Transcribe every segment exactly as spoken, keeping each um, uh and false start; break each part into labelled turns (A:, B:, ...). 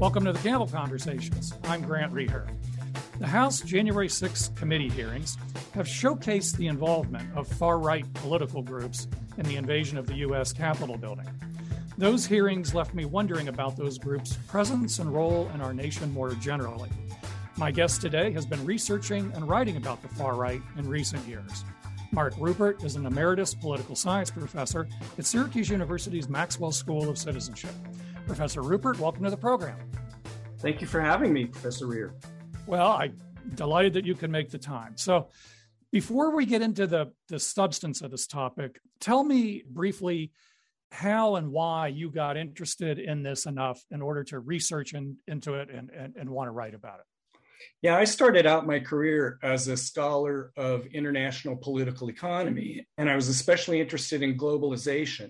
A: Welcome to the Campbell Conversations. I'm Grant Reher. The House January sixth committee hearings have showcased the involvement of far-right political groups in the invasion of the U S Capitol building. Those hearings left me wondering about those groups' presence and role in our nation more generally. My guest today has been researching and writing about the far right in recent years. Mark Ruppert is an emeritus political science professor at Syracuse University's Maxwell School of Citizenship. Professor Ruppert, welcome to the program.
B: Thank you for having me, Professor Reher.
A: Well, I'm delighted that you can make the time. So before we get into the, the substance of this topic, tell me briefly how and why you got interested in this enough in order to research in, into it and, and, and want to write about it.
B: Yeah, I started out my career as a scholar of international political economy, and I was especially interested in globalization.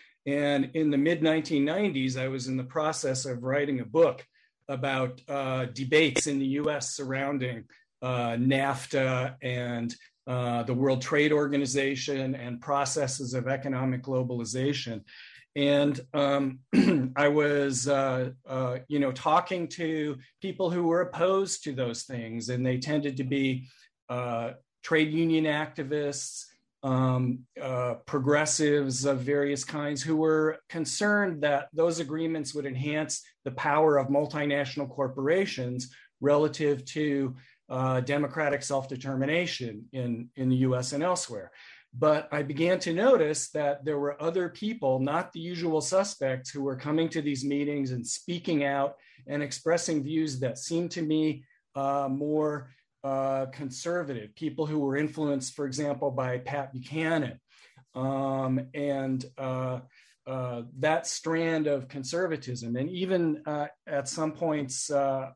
B: And in the mid nineteen nineties, I was in the process of writing a book about uh, debates in the U S surrounding uh, NAFTA and uh, the World Trade Organization and processes of economic globalization. And um, I was, uh, uh, you know, talking to people who were opposed to those things, and they tended to be uh, trade union activists, um, uh, progressives of various kinds who were concerned that those agreements would enhance the power of multinational corporations relative to uh, democratic self-determination in, in the U S and elsewhere. But I began to notice that there were other people, not the usual suspects, who were coming to these meetings and speaking out and expressing views that seemed to me uh, more uh, conservative, people who were influenced, for example, by Pat Buchanan. Um, and uh, uh, that strand of conservatism. And even uh, at some points, uh,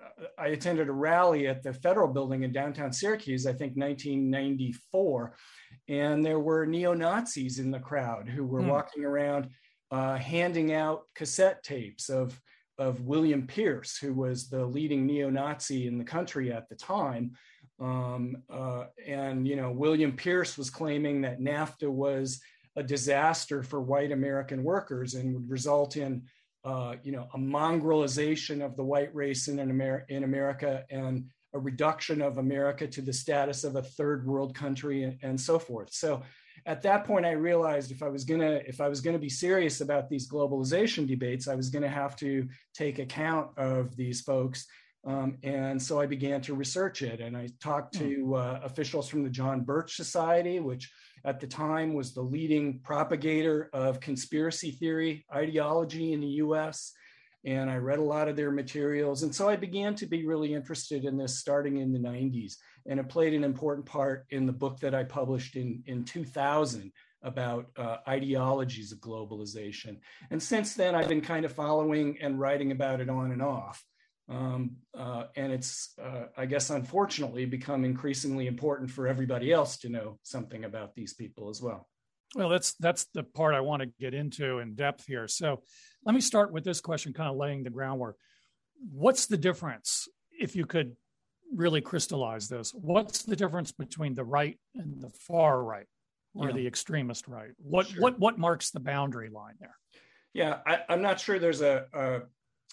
B: I attended a rally at the Federal Building in downtown Syracuse, I think nineteen ninety-four, and there were neo-Nazis in the crowd who were mm. walking around uh, handing out cassette tapes of, of William Pierce, who was the leading neo-Nazi in the country at the time. Um, uh, and, you know, William Pierce was claiming that NAFTA was a disaster for white American workers and would result in Uh, you know, a mongrelization of the white race in, Amer- in America and a reduction of America to the status of a third world country and, and so forth. So at that point, I realized if I was gonna if I was gonna be serious about these globalization debates, I was gonna have to take account of these folks. Um, and so I began to research it, and I talked to uh, officials from the John Birch Society, which at the time was the leading propagator of conspiracy theory ideology in the U S. And I read a lot of their materials. And so I began to be really interested in this starting in the nineties. And it played an important part in the book that I published in, in two thousand about uh, ideologies of globalization. And since then, I've been kind of following and writing about it on and off. Um, uh, and it's, uh, I guess, unfortunately, become increasingly important for everybody else to know something about these people as well.
A: Well, that's that's the part I want to get into in depth here. So let me start with this question, kind of laying the groundwork. What's the difference, if you could really crystallize this, what's the difference between the right and the far right, or yeah. the extremist right? What sure. what what marks the boundary line there?
B: Yeah, I, I'm not sure there's a, a,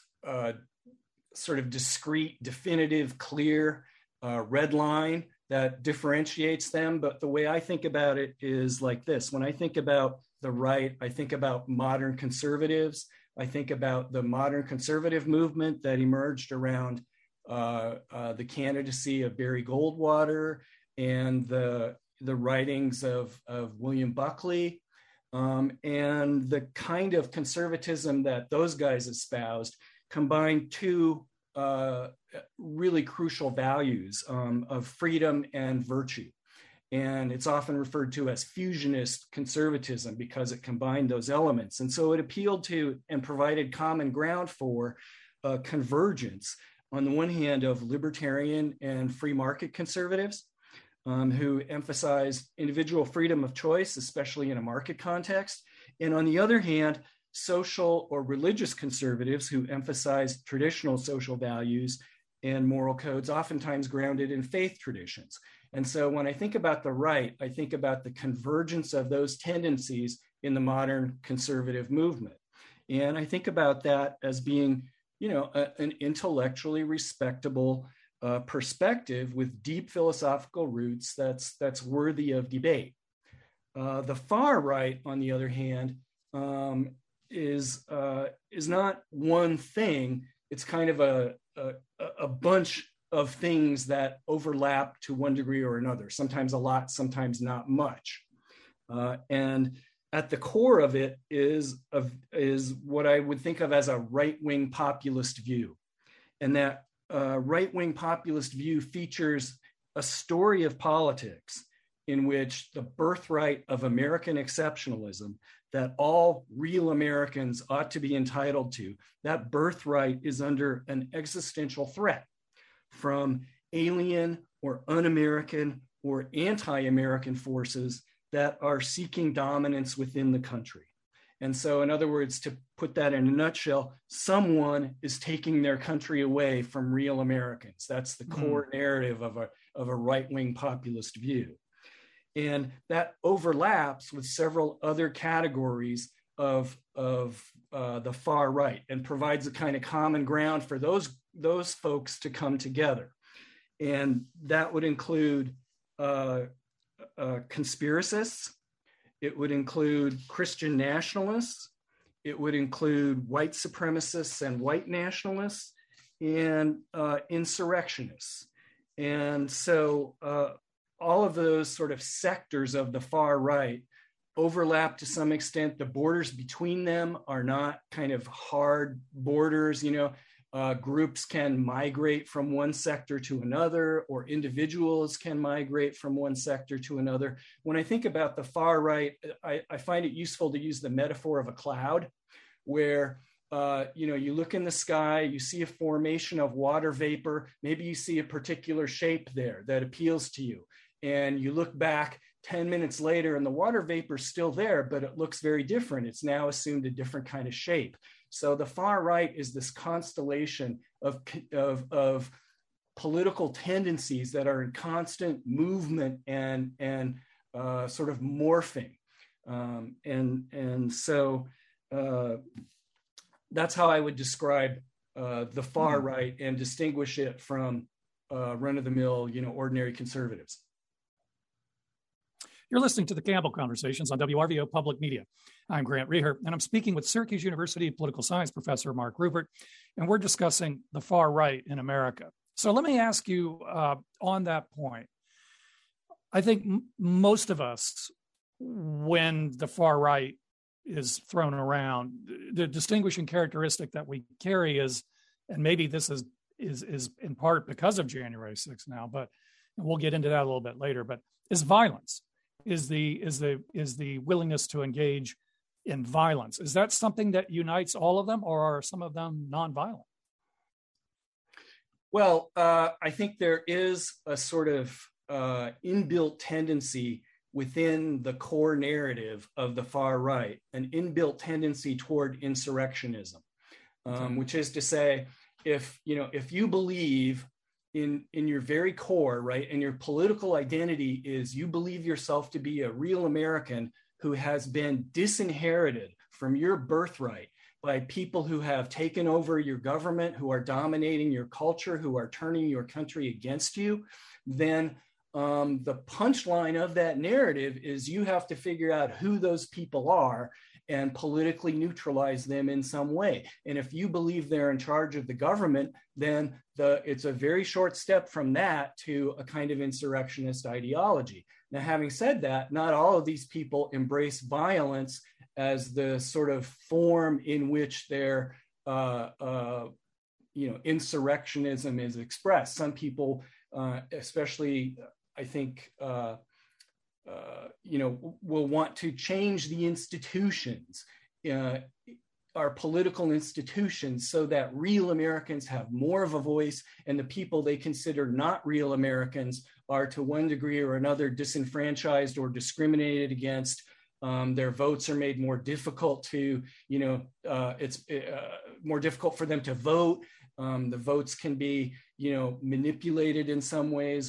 B: a sort of discrete, definitive, clear uh, red line that differentiates them. But the way I think about it is like this. When I think about the right, I think about modern conservatives. I think about the modern conservative movement that emerged around uh, uh, the candidacy of Barry Goldwater and the, the writings of, of William Buckley. Um, and the kind of conservatism that those guys espoused combined two uh, really crucial values um, of freedom and virtue. And it's often referred to as fusionist conservatism because it combined those elements. And so it appealed to and provided common ground for uh, convergence, on the one hand, of libertarian and free market conservatives um, who emphasize individual freedom of choice, especially in a market context. And on the other hand, social or religious conservatives who emphasize traditional social values and moral codes, oftentimes grounded in faith traditions. And so when I think about the right, I think about the convergence of those tendencies in the modern conservative movement. And I think about that as being you know, a, an intellectually respectable uh, perspective with deep philosophical roots that's that's worthy of debate. Uh, the far right, on the other hand, um, is uh, is not one thing. It's kind of a, a a bunch of things that overlap to one degree or another. Sometimes a lot, sometimes not much. Uh, and at the core of it is of, is what I would think of as a right-wing populist view, and that uh, right-wing populist view features a story of politics in which the birthright of American exceptionalism that all real Americans ought to be entitled to, that birthright is under an existential threat from alien or un-American or anti-American forces that are seeking dominance within the country. And so, in other words, to put that in a nutshell, someone is taking their country away from real Americans. That's the core mm. narrative of a, of a right-wing populist view. And that overlaps with several other categories of, of uh, the far right and provides a kind of common ground for those, those folks to come together. And that would include uh, uh, conspiracists. It would include Christian nationalists. It would include white supremacists and white nationalists and uh, insurrectionists. And so uh, all of those sort of sectors of the far right overlap to some extent. The borders between them are not kind of hard borders, you know. Uh, groups can migrate from one sector to another, or individuals can migrate from one sector to another. When I think about the far right, I, I find it useful to use the metaphor of a cloud, where uh, you know, you look in the sky, you see a formation of water vapor, maybe you see a particular shape there that appeals to you, and you look back ten minutes later and the water vapor is still there, but it looks very different. It's now assumed a different kind of shape. So the far right is this constellation of, of, of political tendencies that are in constant movement and, and uh, sort of morphing. Um, and, and so uh, that's how I would describe uh, the far right and distinguish it from uh, run-of-the-mill, you know, ordinary conservatives.
A: You're listening to the Campbell Conversations on W R V O Public Media. I'm Grant Reher, and I'm speaking with Syracuse University political science professor Mark Ruppert, and we're discussing the far right in America. So let me ask you uh, on that point. I think m- most of us, when the far right is thrown around, the distinguishing characteristic that we carry is, and maybe this is is is in part because of January sixth now, but and we'll get into that a little bit later, but is violence. Is the is the is the willingness to engage in violence. Is that something that unites all of them, or are some of them nonviolent?
B: Well, uh, I think there is a sort of uh, inbuilt tendency within the core narrative of the far right, an inbuilt tendency toward insurrectionism, um, okay. which is to say, if you know, if you believe in in your very core, right, and your political identity is you believe yourself to be a real American who has been disinherited from your birthright by people who have taken over your government, who are dominating your culture, who are turning your country against you, then um, the punchline of that narrative is you have to figure out who those people are and politically neutralize them in some way. And if you believe they're in charge of the government, then the, it's a very short step from that to a kind of insurrectionist ideology. Now, having said that, not all of these people embrace violence as the sort of form in which their uh, uh, you know, insurrectionism is expressed. Some people, uh, especially, I think, uh, Uh, you know, will want to change the institutions, uh, our political institutions, so that real Americans have more of a voice, and the people they consider not real Americans are to one degree or another disenfranchised or discriminated against. Um, their votes are made more difficult to, you know, uh, it's uh, more difficult for them to vote. Um, the votes can be, you know, manipulated in some ways with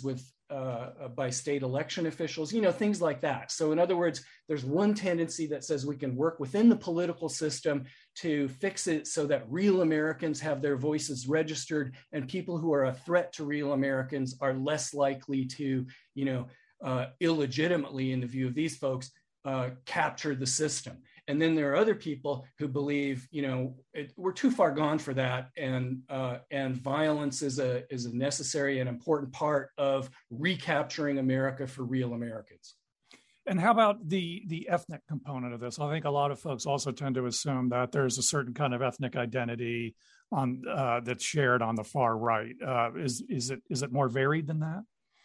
B: uh, by state election officials, you know, things like that. So in other words, there's one tendency that says we can work within the political system to fix it so that real Americans have their voices registered, and people who are a threat to real Americans are less likely to, you know, uh, illegitimately, in the view of these folks, uh, capture the system. And then there are other people who believe, you know, it, we're too far gone for that, and uh, and violence is a is a necessary and important part of recapturing America for real Americans.
A: And how about the the ethnic component of this? I think a lot of folks also tend to assume that there's a certain kind of ethnic identity on uh, that's shared on the far right. Uh, is is it is it more varied than that?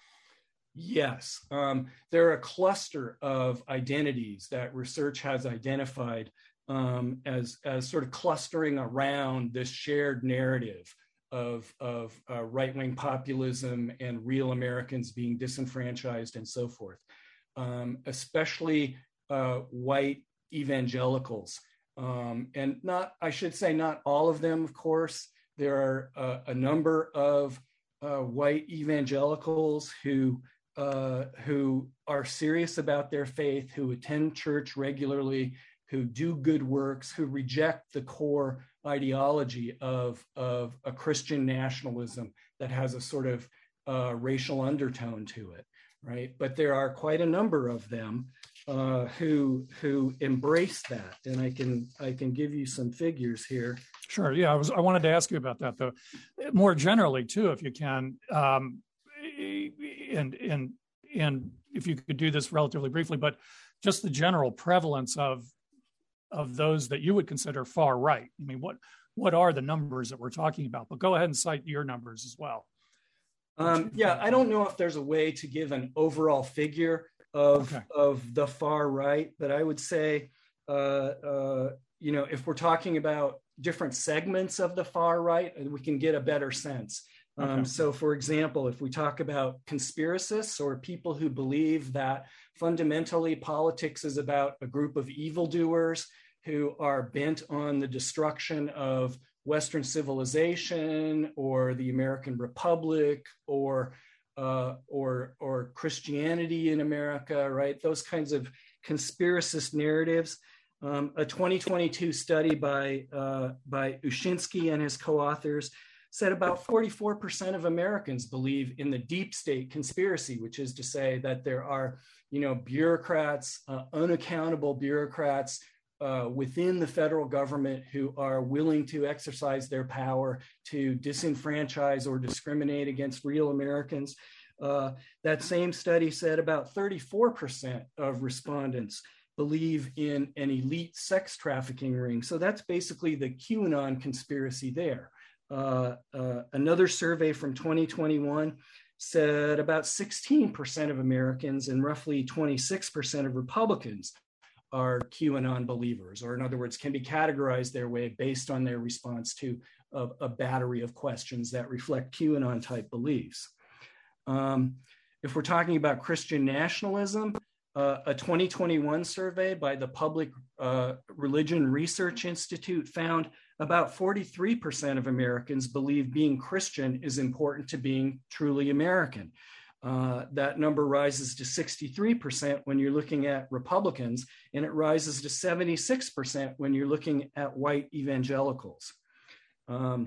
B: Yes, um, there are a cluster of identities that research has identified um, as, as sort of clustering around this shared narrative of, of uh, right-wing populism and real Americans being disenfranchised and so forth, um, especially uh, white evangelicals. Um, and not, I should say not all of them, of course. There are uh, a number of uh, white evangelicals who Uh, who are serious about their faith, who attend church regularly, who do good works, who reject the core ideology of, of a Christian nationalism that has a sort of uh, racial undertone to it, right? But there are quite a number of them uh, who who embrace that, and I can I can give you some figures here.
A: Sure. Yeah, I was I wanted to ask you about that though, more generally too, if you can. Um, And, and, and if you could do this relatively briefly, but just the general prevalence of, of those that you would consider far right. I mean, what, what are the numbers that we're talking about? But go ahead and cite your numbers as well.
B: Um, yeah, I don't know if there's a way to give an overall figure of, okay. of the far right, but I would say, uh, uh, you know, if we're talking about different segments of the far right, we can get a better sense. Um, okay. So, for example, if we talk about conspiracists or people who believe that fundamentally politics is about a group of evildoers who are bent on the destruction of Western civilization or the American Republic or uh, or or Christianity in America, right? Those kinds of conspiracist narratives. Um, a twenty twenty-two study by uh, by Ushinsky and his co-authors said about forty-four percent of Americans believe in the deep state conspiracy, which is to say that there are, you know, bureaucrats, uh, unaccountable bureaucrats uh, within the federal government who are willing to exercise their power to disenfranchise or discriminate against real Americans. Uh, that same study said about thirty-four percent of respondents believe in an elite sex trafficking ring. So that's basically the QAnon conspiracy there. Uh, uh, another survey from twenty twenty-one said about sixteen percent of Americans and roughly twenty-six percent of Republicans are QAnon believers, or in other words, can be categorized their way based on their response to a, a battery of questions that reflect QAnon type beliefs. Um, if we're talking about Christian nationalism, uh, a twenty twenty-one survey by the Public uh, Religion Research Institute found about forty-three percent of Americans believe being Christian is important to being truly American. Uh, that number rises to sixty-three percent when you're looking at Republicans, and it rises to seventy-six percent when you're looking at white evangelicals. Um,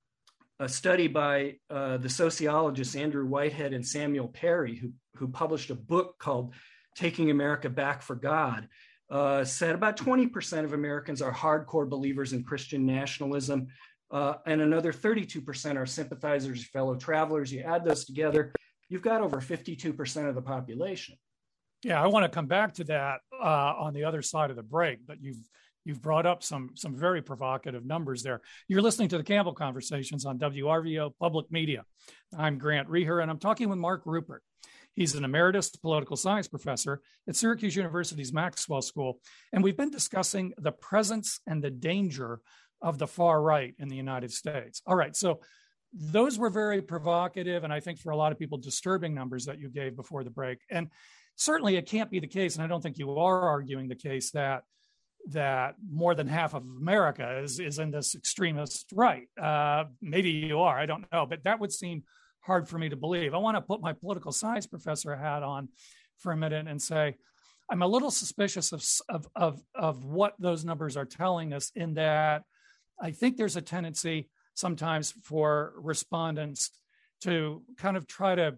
B: a study by uh, the sociologists Andrew Whitehead and Samuel Perry, who, who published a book called Taking America Back for God, Uh, said about twenty percent of Americans are hardcore believers in Christian nationalism, uh, and another thirty-two percent are sympathizers, fellow travelers. You add those together, you've got over fifty-two percent of the population.
A: Yeah, I want to come back to that uh, on the other side of the break, but you've you've brought up some some very provocative numbers there. You're listening to the Campbell Conversations on W R V O Public Media. I'm Grant Reher, and I'm talking with Mark Ruppert. He's an emeritus political science professor at Syracuse University's Maxwell School, and we've been discussing the presence and the danger of the far right in the United States. All right, so those were very provocative, and I think for a lot of people, disturbing numbers that you gave before the break. And certainly it can't be the case, and I don't think you are arguing the case that that more than half of America is, is in this extremist right. Uh, maybe you are, I don't know, but that would seem hard for me to believe. I want to put my political science professor hat on for a minute and say, I'm a little suspicious of, of, of, of what those numbers are telling us, in that I think there's a tendency sometimes for respondents to kind of try to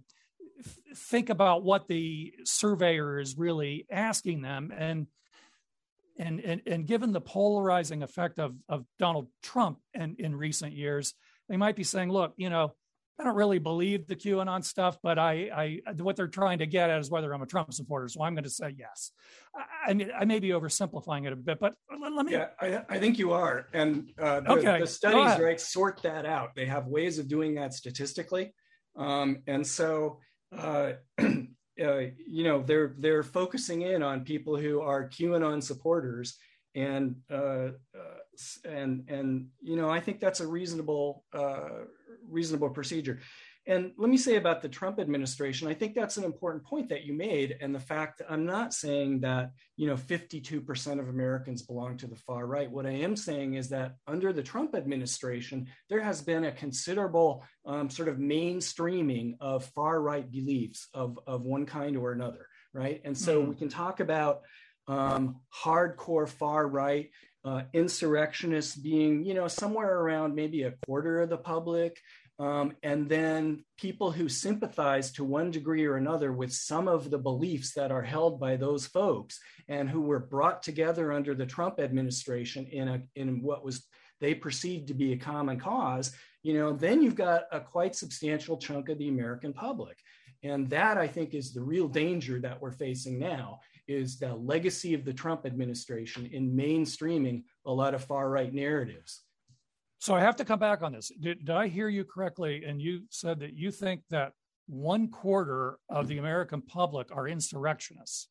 A: f- think about what the surveyor is really asking them. And And, and, and given the polarizing effect of, of Donald Trump in, in recent years, they might be saying, look, you know, I don't really believe the QAnon stuff, but I, I what they're trying to get at is whether I'm a Trump supporter. So I'm going to say yes. I, I mean, I may be oversimplifying it a bit, but let, let me.
B: Yeah, I, I think you are. And uh, the,
A: okay.
B: the studies, right, sort that out. They have ways of doing that statistically. Um, and so, uh, Uh, you know, they're they're focusing in on people who are QAnon supporters, and uh, uh, and and you know, I think that's a reasonable uh, reasonable procedure. And let me say about the Trump administration, I think that's an important point that you made, and the fact that I'm not saying that, you know, fifty-two percent of Americans belong to the far right. What I am saying is that under the Trump administration, there has been a considerable um, sort of mainstreaming of far right beliefs of, of one kind or another, right? And so mm-hmm. we can talk about um, hardcore far right, uh, insurrectionists being, you know, somewhere around maybe a quarter of the public. Um, and then people who sympathize to one degree or another with some of the beliefs that are held by those folks, and who were brought together under the Trump administration in a in what was they perceived to be a common cause, you know, then you've got a quite substantial chunk of the American public. And that, I think, is the real danger that we're facing now, is the legacy of the Trump administration in mainstreaming a lot of far right narratives.
A: So I have to come back on this. Did, did I hear you correctly? And you said that you think that one quarter of the American public are insurrectionists.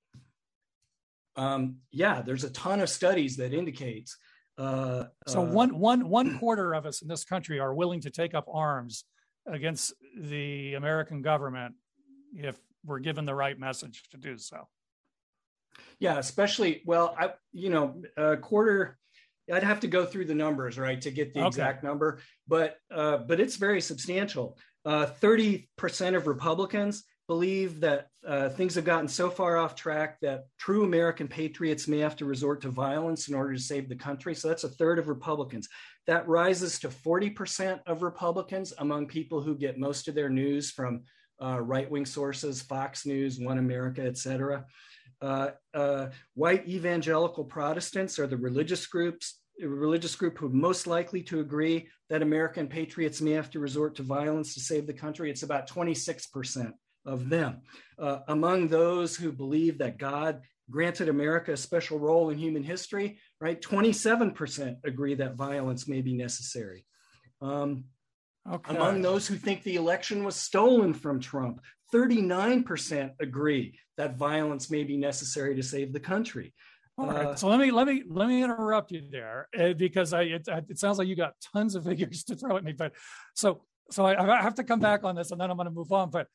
B: Um, yeah, there's a ton of studies that indicates. Uh,
A: so
B: uh,
A: one, one, one quarter of us in this country are willing to take up arms against the American government if we're given the right message to do so.
B: Yeah, especially, well, I, you know, a quarter... I'd have to go through the numbers, right, to get the okay. exact number, but uh, but it's very substantial. Uh, thirty percent of Republicans believe that uh, things have gotten so far off track that true American patriots may have to resort to violence in order to save the country. So that's a third of Republicans. That rises to forty percent of Republicans among people who get most of their news from uh, right-wing sources, Fox News, One America, et cetera. Uh, uh, white evangelical Protestants are the religious groups, religious group who are most likely to agree that American patriots may have to resort to violence to save the country. It's about twenty-six percent of them. Uh, among those who believe that God granted America a special role in human history, right, twenty-seven percent agree that violence may be necessary. Um, okay. Among those who think the election was stolen from Trump, thirty-nine percent agree that violence may be necessary to save the country.
A: All right. Uh, so let me let me let me interrupt you there, uh, because I it, it sounds like you got tons of figures to throw at me. But so so I, I have to come back on this, and then I'm going to move on. But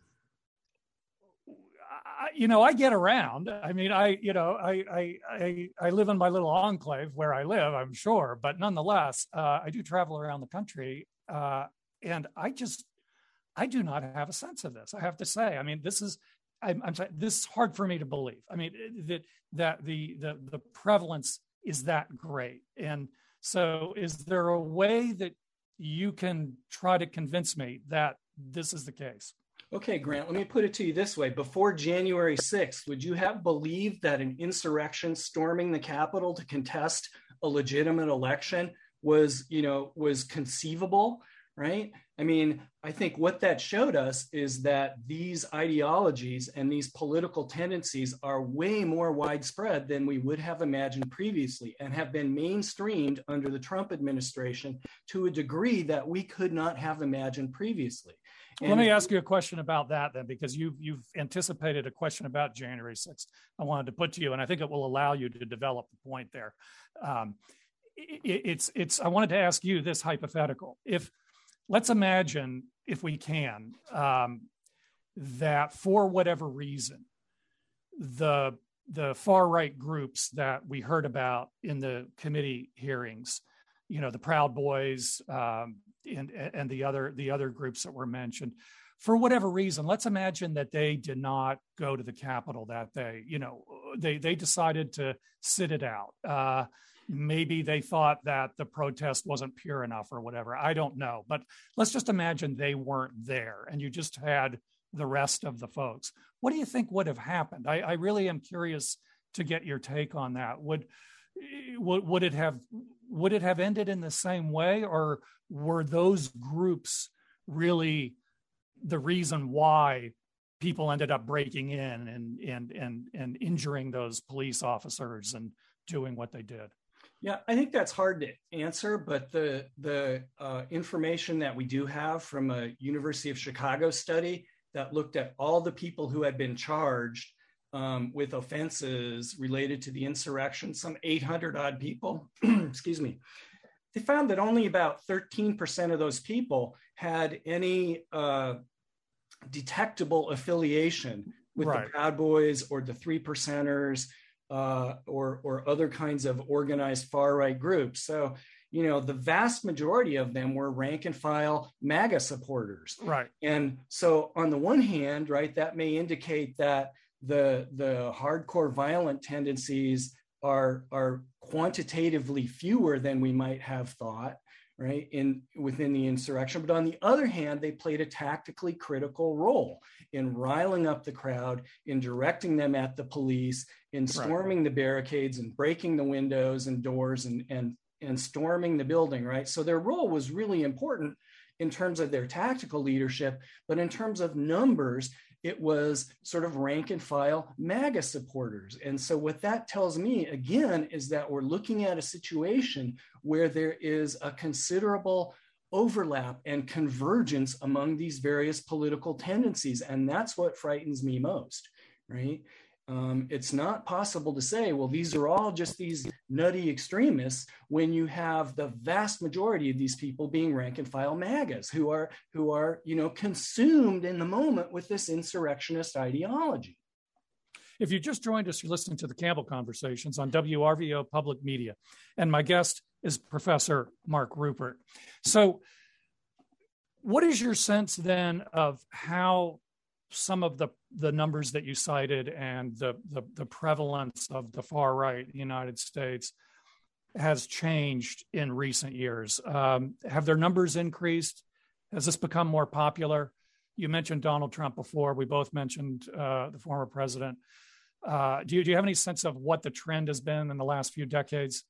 A: I, you know, I get around. I mean, I you know, I I I, I live in my little enclave where I live, I'm sure, but nonetheless, uh, I do travel around the country, uh, and I just I do not have a sense of this. I have to say. I mean, this is. I'm, I'm sorry, this is hard for me to believe. I mean, that that the, the the prevalence is that great. And so is there a way that you can try to convince me that this is the case?
B: Okay, Grant, let me put it to you this way. Before January sixth, would you have believed that an insurrection storming the Capitol to contest a legitimate election was, you know, was conceivable? Right? I mean, I think what that showed us is that these ideologies and these political tendencies are way more widespread than we would have imagined previously, and have been mainstreamed under the Trump administration to a degree that we could not have imagined previously. And
A: let me ask you a question about that then, because you've, you've anticipated a question about January sixth I wanted to put to you, and I think it will allow you to develop the point there. Um, it, it's, it's, I wanted to ask you this hypothetical. If Let's imagine, if we can, um, that for whatever reason, the the far right groups that we heard about in the committee hearings, you know, the Proud Boys, um, and, and the other the other groups that were mentioned, for whatever reason, let's imagine that they did not go to the Capitol that day. You know, they they decided to sit it out. Uh, maybe they thought that the protest wasn't pure enough or whatever. I don't know. But let's just imagine they weren't there and you just had the rest of the folks. What do you think would have happened? I, I really am curious to get your take on that. Would, would would it have would it have ended in the same way, or were those groups really the reason why people ended up breaking in and and and and injuring those police officers and doing what they did?
B: Yeah, I think that's hard to answer, but the the uh, information that we do have from a University of Chicago study that looked at all the people who had been charged um, with offenses related to the insurrection, some eight hundred odd people, excuse me, they found that only about thirteen percent of those people had any uh, detectable affiliation with right. the Proud Boys or the Three Percenters uh, or, or other kinds of organized far-right groups. So, you know, the vast majority of them were rank and file MAGA supporters.
A: Right.
B: And so on the one hand, right, that may indicate that the, the hardcore violent tendencies are, are quantitatively fewer than we might have thought, right, in within the insurrection. But on the other hand, they played a tactically critical role in riling up the crowd, in directing them at the police, in storming right. the barricades and breaking the windows and doors and, and, and storming the building, right? So their role was really important in terms of their tactical leadership, but in terms of numbers, it was sort of rank and file MAGA supporters. And so what that tells me, again, is that we're looking at a situation where there is a considerable overlap and convergence among these various political tendencies. And that's what frightens me most, right? Um, it's not possible to say, well, these are all just these nutty extremists when you have the vast majority of these people being rank and file MAGAs who are, who are, you know, consumed in the moment with this insurrectionist ideology.
A: If you just joined us, you're listening to the Campbell Conversations on W R V O Public Media. And my guest is Professor Mark Ruppert. So what is your sense then of how some of the, the numbers that you cited and the, the, the prevalence of the far right in the United States has changed in recent years? Um, have their numbers increased? Has this become more popular? You mentioned Donald Trump before. We both mentioned uh, the former president. Uh, do you, do you have any sense of what the trend has been in the last few decades?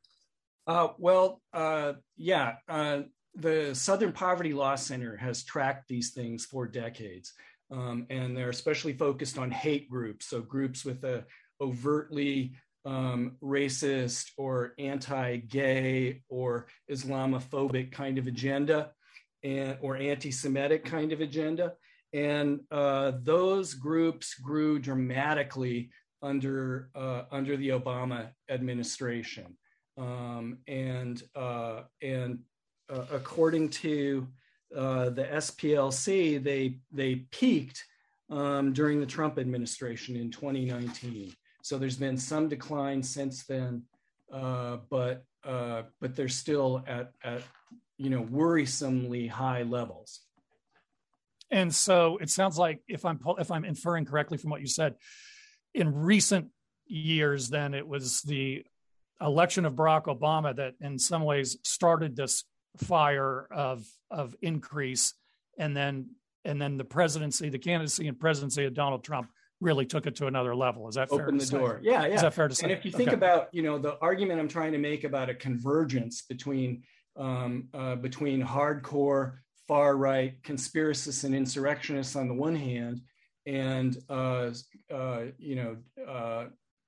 B: Uh, well, uh, yeah, uh, the Southern Poverty Law Center has tracked these things for decades. Um, and they're especially focused on hate groups, so groups with a overtly um, racist or anti-gay or Islamophobic kind of agenda, and or anti-Semitic kind of agenda. And uh, those groups grew dramatically under uh, under the Obama administration. Um, and uh, and uh, according to Uh, the S P L C, they they peaked um, during the Trump administration in twenty nineteen. So there's been some decline since then, uh, but uh, but they're still at at you know worrisomely high levels.
A: And so it sounds like, if I'm if I'm inferring correctly from what you said, in recent years, then it was the election of Barack Obama that in some ways started this fire of of increase, and then and then the presidency, the candidacy and presidency of Donald Trump really took it to another level. Is that fair
B: Open
A: to
B: the
A: say?
B: door. Yeah, yeah.
A: Is that fair to say?
B: And if you think
A: okay.
B: about, you know, the argument I'm trying to make about a convergence between um, uh, between hardcore far right conspiracists and insurrectionists on the one hand, and uh, uh, you know. Uh,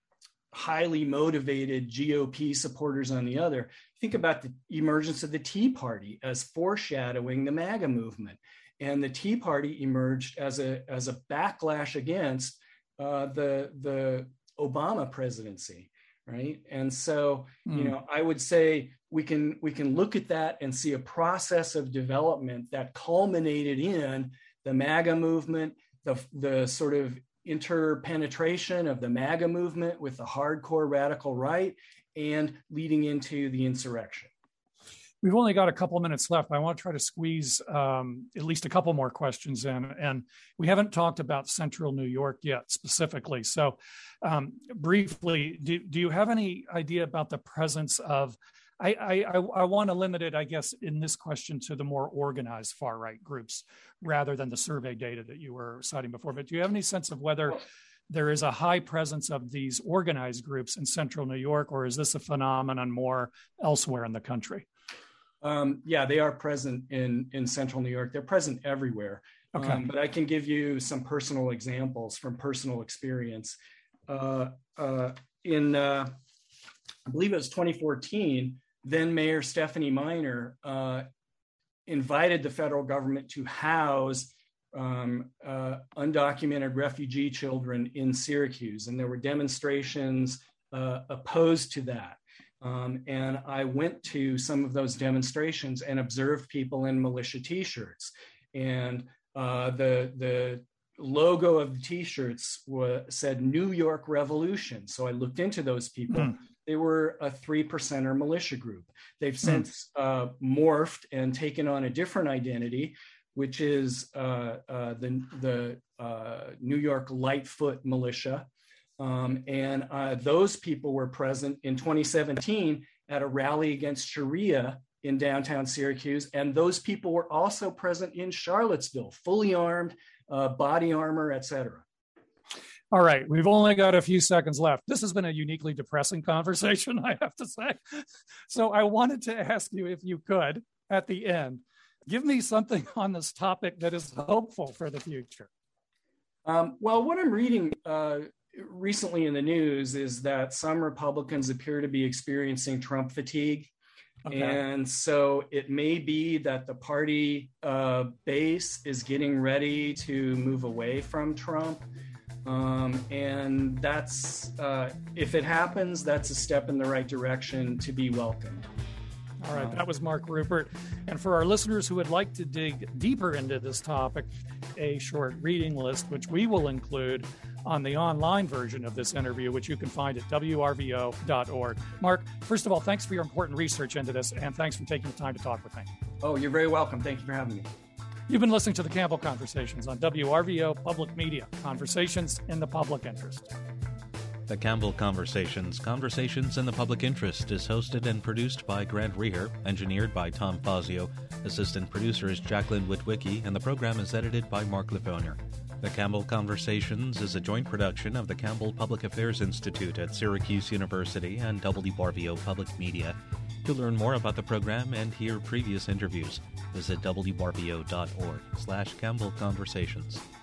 B: highly motivated G O P supporters on the other. Think about the emergence of the Tea Party as foreshadowing the MAGA movement. And the Tea Party emerged as a, as a backlash against uh, the, the Obama presidency, right? And so, mm. you know, I would say we can, we can look at that and see a process of development that culminated in the MAGA movement, the, the sort of interpenetration of the MAGA movement with the hardcore radical right, and leading into the insurrection.
A: We've only got a couple of minutes left. I want to try to squeeze um, at least a couple more questions in. And we haven't talked about Central New York yet specifically. So um, briefly, do, do you have any idea about the presence of, I, I, I want to limit it, I guess, in this question to the more organized far-right groups rather than the survey data that you were citing before. But do you have any sense of whether there is a high presence of these organized groups in Central New York, or is this a phenomenon more elsewhere in the country?
B: Um, yeah, they are present in, in Central New York. They're present everywhere. Okay. Um, but I can give you some personal examples from personal experience. Uh, uh, in, uh, I believe it was twenty fourteen, then Mayor Stephanie Miner uh, invited the federal government to house um, uh, undocumented refugee children in Syracuse. And there were demonstrations uh, opposed to that. Um, and I went to some of those demonstrations and observed people in militia T-shirts. And uh, the, the logo of the T-shirts was, said New York Revolution. So I looked into those people. Mm. They were a three percenter militia group. They've since mm. uh, morphed and taken on a different identity, which is uh, uh, the, the uh, New York Lightfoot Militia. Um, and uh, those people were present in twenty seventeen at a rally against Sharia in downtown Syracuse. And those people were also present in Charlottesville, fully armed, uh, body armor, et cetera.
A: All right, we've only got a few seconds left. This has been a uniquely depressing conversation, I have to say. So I wanted to ask you, if you could, at the end, give me something on this topic that is hopeful for the future.
B: Um, well, what I'm reading uh, recently in the news is that some Republicans appear to be experiencing Trump fatigue. Okay. And so it may be that the party uh, base is getting ready to move away from Trump. Um, and that's, uh, if it happens, that's a step in the right direction to be welcomed.
A: All right, that was Mark Ruppert. And for our listeners who would like to dig deeper into this topic, a short reading list, which we will include on the online version of this interview, which you can find at W R V O dot org. Mark, first of all, thanks for your important research into this, and thanks for taking the time to talk with me.
B: Oh, you're very welcome. Thank you for having me.
A: You've been listening to the Campbell Conversations on W R V O Public Media, conversations in the public interest.
C: The Campbell Conversations, Conversations in the Public Interest, is hosted and produced by Grant Reher, engineered by Tom Fazio, assistant producer is Jacqueline Witwicky, and the program is edited by Mark Lefonier. The Campbell Conversations is a joint production of the Campbell Public Affairs Institute at Syracuse University and W R V O Public Media. To learn more about the program and hear previous interviews, visit W R V O dot org slash Campbell Conversations.